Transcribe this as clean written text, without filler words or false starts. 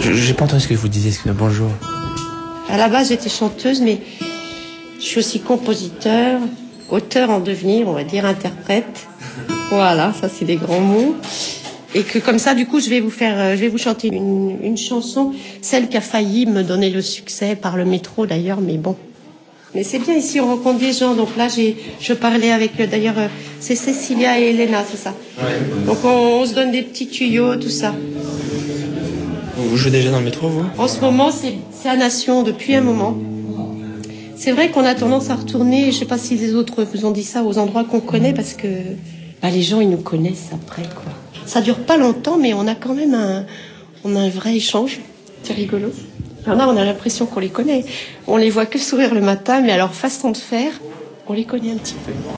J'ai pas entendu ce que vous disiez, excusez-moi. Bonjour. À la base, j'étais chanteuse, mais je suis aussi compositeur, auteur en devenir, on va dire, interprète. Voilà, ça c'est des grands mots. Et que comme ça, du coup, je vais vous chanter une chanson, celle qui a failli me donner le succès par le métro d'ailleurs, mais bon. Mais c'est bien ici, on rencontre des gens. Donc là, je parlais avec, d'ailleurs, c'est Cécilia et Elena, c'est ça. Ouais. Donc on se donne des petits tuyaux, tout ça. Vous jouez déjà dans le métro, vous? En ce moment, c'est à Nation depuis un moment. C'est vrai qu'on a tendance à retourner, je sais pas si les autres vous ont dit ça, aux endroits qu'on connaît, parce que les gens, ils nous connaissent après, quoi. Ça dure pas longtemps, mais on a quand même un vrai échange. C'est rigolo. Il y en a, on a l'impression qu'on les connaît. On les voit que sourire le matin, mais alors façon de faire, on les connaît un petit peu.